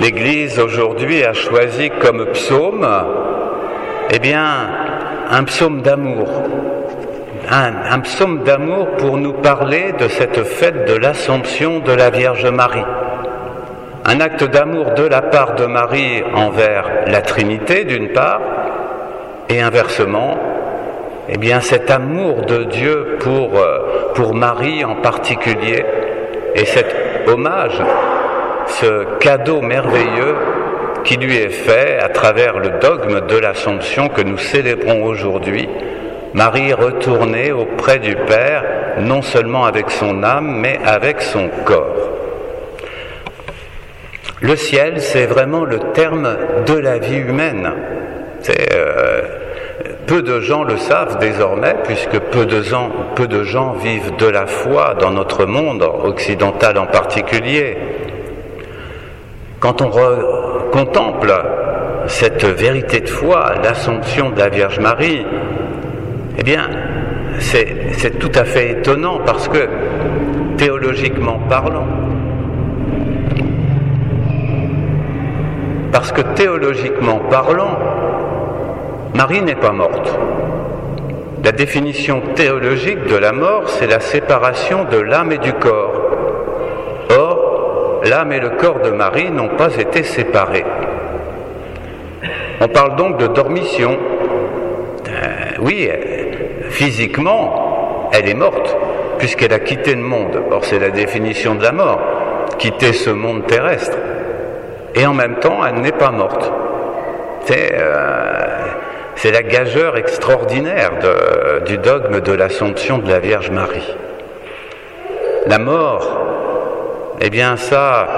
l'Église aujourd'hui a choisi comme psaume, un psaume d'amour. Un psaume d'amour pour nous parler de cette fête de l'Assomption de la Vierge Marie. Un acte d'amour de la part de Marie envers la Trinité d'une part, et inversement, cet amour de Dieu pour Marie en particulier, et cet hommage, ce cadeau merveilleux qui lui est fait à travers le dogme de l'Assomption que nous célébrons aujourd'hui. Marie retournée auprès du Père, non seulement avec son âme, mais avec son corps. Le ciel, c'est vraiment le terme de la vie humaine. Peu de gens le savent désormais, puisque peu de gens vivent de la foi dans notre monde occidental en particulier. Quand on contemple cette vérité de foi, l'Assomption de la Vierge Marie, c'est tout à fait étonnant parce que, théologiquement parlant, Marie n'est pas morte. La définition théologique de la mort, c'est la séparation de l'âme et du corps. Or, l'âme et le corps de Marie n'ont pas été séparés. On parle donc de dormition. Oui, physiquement, elle est morte, puisqu'elle a quitté le monde. Or, c'est la définition de la mort, quitter ce monde terrestre. Et en même temps, elle n'est pas morte. C'est la gageure extraordinaire du dogme de l'Assomption de la Vierge Marie. La mort, ça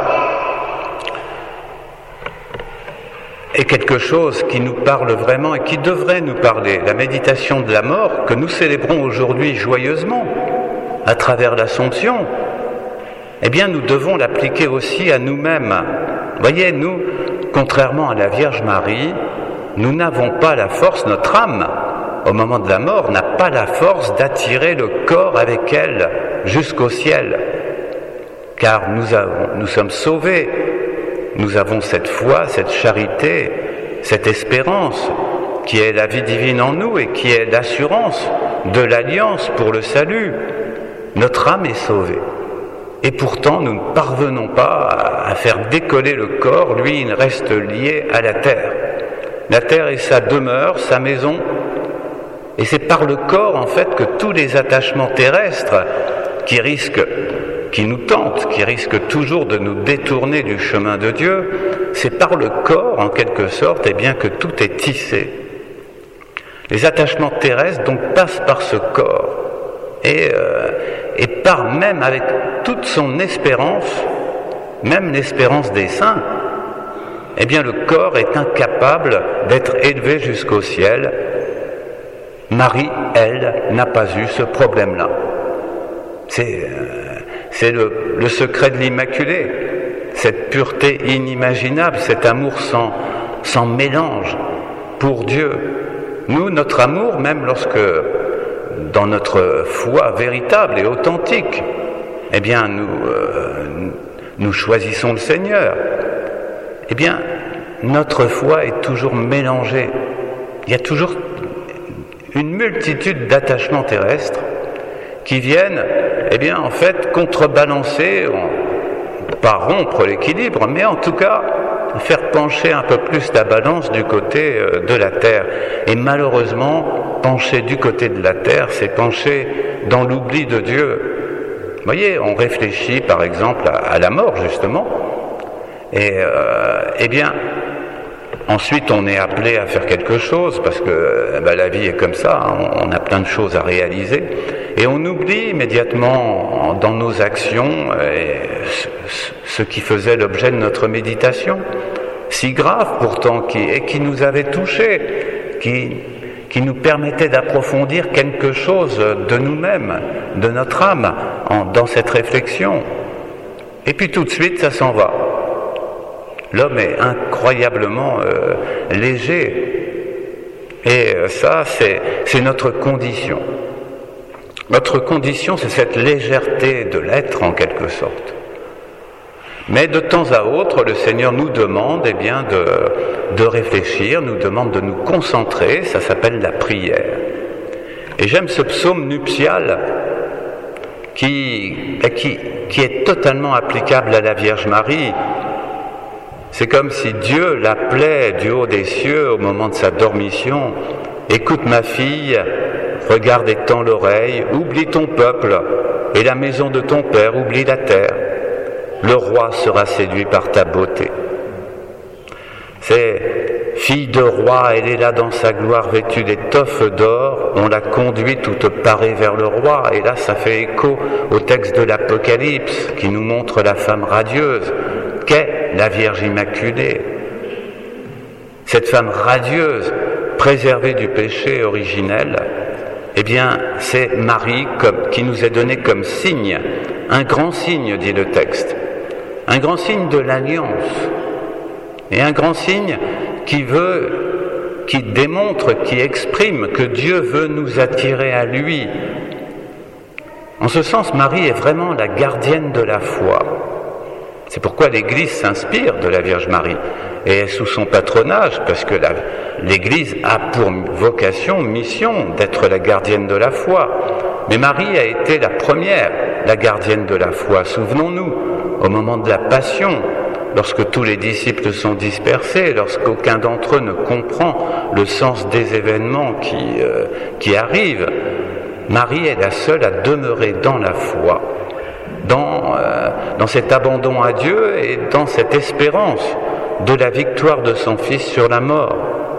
est quelque chose qui nous parle vraiment et qui devrait nous parler. La méditation de la mort que nous célébrons aujourd'hui joyeusement à travers l'Assomption, nous devons l'appliquer aussi à nous-mêmes. Voyez, nous, contrairement à la Vierge Marie, nous n'avons pas la force, notre âme, au moment de la mort, n'a pas la force d'attirer le corps avec elle jusqu'au ciel. Car nous sommes sauvés. Nous avons cette foi, cette charité, cette espérance qui est la vie divine en nous et qui est l'assurance de l'alliance pour le salut. Notre âme est sauvée. Et pourtant, nous ne parvenons pas à faire décoller le corps. Lui, il reste lié à la terre. La terre est sa demeure, sa maison. Et c'est par le corps, en fait, que tous les attachements terrestres qui nous tentent, qui risquent toujours de nous détourner du chemin de Dieu, c'est par le corps, en quelque sorte, que tout est tissé. Les attachements terrestres, donc, passent par ce corps. Et par même avec toute son espérance, même l'espérance des saints, le corps est incapable d'être élevé jusqu'au ciel. Marie, elle, n'a pas eu ce problème-là. C'est le secret de l'Immaculée, cette pureté inimaginable, cet amour sans mélange pour Dieu. Nous, notre amour, même lorsque, dans notre foi véritable et authentique, nous choisissons le Seigneur, notre foi est toujours mélangée. Il y a toujours une multitude d'attachements terrestres qui viennent, contrebalancer, pas rompre l'équilibre, mais en tout cas faire pencher un peu plus la balance du côté de la terre. Et malheureusement, pencher du côté de la terre, c'est pencher dans l'oubli de Dieu. Vous voyez, on réfléchit par exemple à la mort justement, et ensuite on est appelé à faire quelque chose, parce que la vie est comme ça, on a plein de choses à réaliser, et on oublie immédiatement dans nos actions ce qui faisait l'objet de notre méditation, si grave pourtant, qui nous avait touchés, qui nous permettait d'approfondir quelque chose de nous-mêmes, de notre âme, dans cette réflexion. Et puis tout de suite, ça s'en va. L'homme est incroyablement léger. Et ça, c'est notre condition. Notre condition, c'est cette légèreté de l'être, en quelque sorte. Mais de temps à autre, le Seigneur nous demande de réfléchir, nous demande de nous concentrer, ça s'appelle la prière. Et j'aime ce psaume nuptial qui est totalement applicable à la Vierge Marie. C'est comme si Dieu l'appelait du haut des cieux au moment de sa dormition. « Écoute ma fille, regarde et tends l'oreille, oublie ton peuple, et la maison de ton père, oublie la terre. Le roi sera séduit par ta beauté. » C'est fille de roi, elle est là dans sa gloire vêtue d'étoffes d'or, on la conduit toute parée vers le roi, et là ça fait écho au texte de l'Apocalypse qui nous montre la femme radieuse qu'est la Vierge Immaculée. Cette femme radieuse, préservée du péché originel, eh bien c'est Marie qui nous est donnée comme signe, un grand signe, dit le texte, un grand signe de l'alliance, et un grand signe qui démontre, qui exprime que Dieu veut nous attirer à lui. En ce sens, Marie est vraiment la gardienne de la foi. C'est pourquoi l'Église s'inspire de la Vierge Marie et est sous son patronage, parce que l'Église a pour vocation, mission, d'être la gardienne de la foi. Mais Marie a été la première, la gardienne de la foi. Souvenons-nous, au moment de la Passion, lorsque tous les disciples sont dispersés, lorsqu'aucun d'entre eux ne comprend le sens des événements qui arrivent, Marie est la seule à demeurer dans la foi, dans cet abandon à Dieu et dans cette espérance de la victoire de son Fils sur la mort.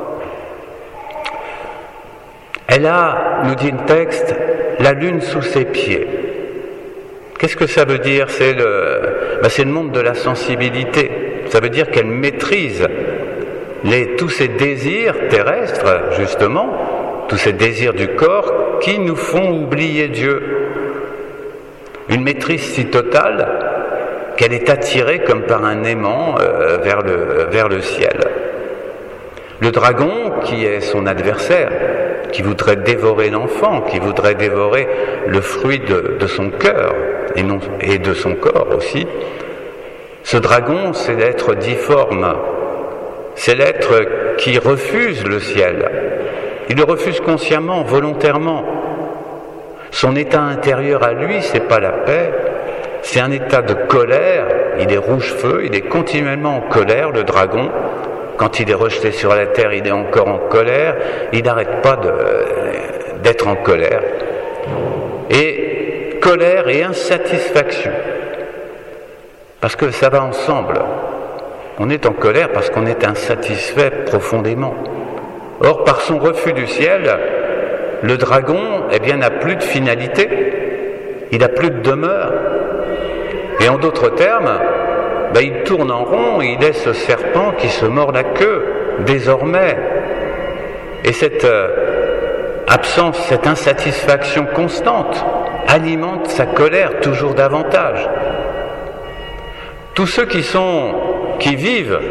Elle a, nous dit le texte, la lune sous ses pieds. Qu'est-ce que ça veut dire ? C'est le monde de la sensibilité. Ça veut dire qu'elle maîtrise tous ces désirs terrestres, justement, tous ces désirs du corps qui nous font oublier Dieu. Une maîtrise si totale qu'elle est attirée comme par un aimant vers le ciel. Le dragon, qui est son adversaire, qui voudrait dévorer l'enfant, qui voudrait dévorer le fruit de son cœur et de son corps aussi, ce dragon, c'est l'être difforme, c'est l'être qui refuse le ciel. Il le refuse consciemment, volontairement. Son état intérieur à lui, c'est pas la paix, c'est un état de colère. Il est rouge-feu, il est continuellement en colère, le dragon. Quand il est rejeté sur la terre, il est encore en colère. Il n'arrête pas d'être en colère. Et colère et insatisfaction. Parce que ça va ensemble. On est en colère parce qu'on est insatisfait profondément. Or, par son refus du ciel, le dragon, n'a plus de finalité. Il n'a plus de demeure. Et en d'autres termes, il tourne en rond, il est ce serpent qui se mord la queue, désormais. Et cette absence, cette insatisfaction constante alimente sa colère toujours davantage. Tous ceux qui vivent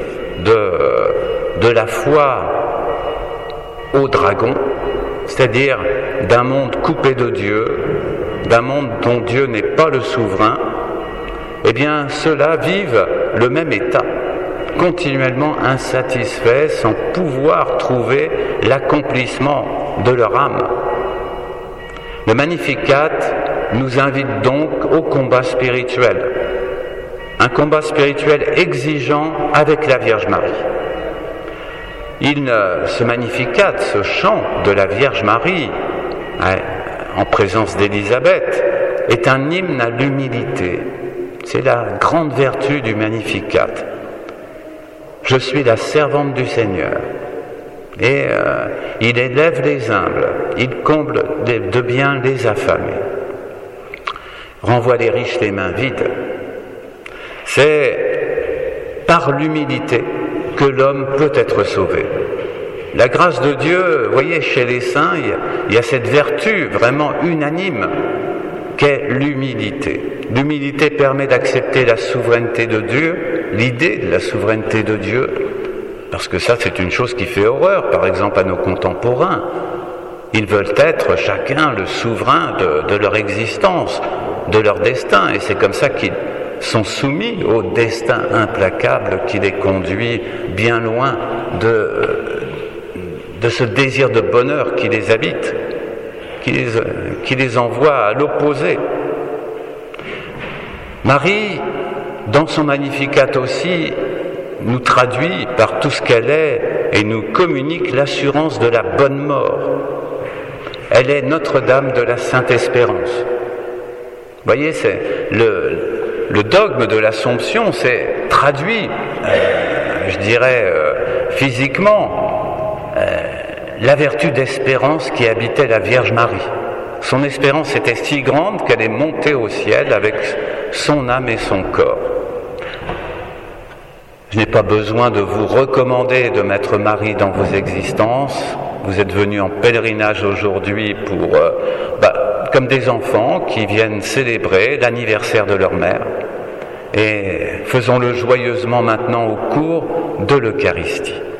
de la foi au dragon, c'est-à-dire d'un monde coupé de Dieu, d'un monde dont Dieu n'est pas le souverain, ceux-là vivent le même état, continuellement insatisfaits, sans pouvoir trouver l'accomplissement de leur âme. Le Magnificat nous invite donc au combat spirituel, un combat spirituel exigeant avec la Vierge Marie. Ce Magnificat, ce chant de la Vierge Marie, en présence d'Élisabeth, est un hymne à l'humilité. C'est la grande vertu du Magnificat. Je suis la servante du Seigneur. Et il élève les humbles, il comble de bien les affamés, renvoie les riches les mains vides. C'est par l'humilité que l'homme peut être sauvé. La grâce de Dieu, vous voyez, chez les saints, il y a cette vertu vraiment unanime qu'est l'humilité. L'humilité permet d'accepter la souveraineté de Dieu, l'idée de la souveraineté de Dieu, parce que ça, c'est une chose qui fait horreur, par exemple, à nos contemporains. Ils veulent être chacun le souverain de leur existence, de leur destin, et c'est comme ça sont soumis au destin implacable qui les conduit bien loin de ce désir de bonheur qui les habite, qui les envoie à l'opposé. Marie, dans son Magnificat aussi, nous traduit par tout ce qu'elle est et nous communique l'assurance de la bonne mort. Elle est Notre-Dame de la Sainte Espérance. Vous voyez, c'est le dogme de l'Assomption, c'est traduit, je dirais physiquement, la vertu d'espérance qui habitait la Vierge Marie. Son espérance était si grande qu'elle est montée au ciel avec son âme et son corps. Je n'ai pas besoin de vous recommander de mettre Marie dans vos existences. Vous êtes venus en pèlerinage aujourd'hui comme des enfants qui viennent célébrer l'anniversaire de leur mère. Et faisons-le joyeusement maintenant au cours de l'Eucharistie.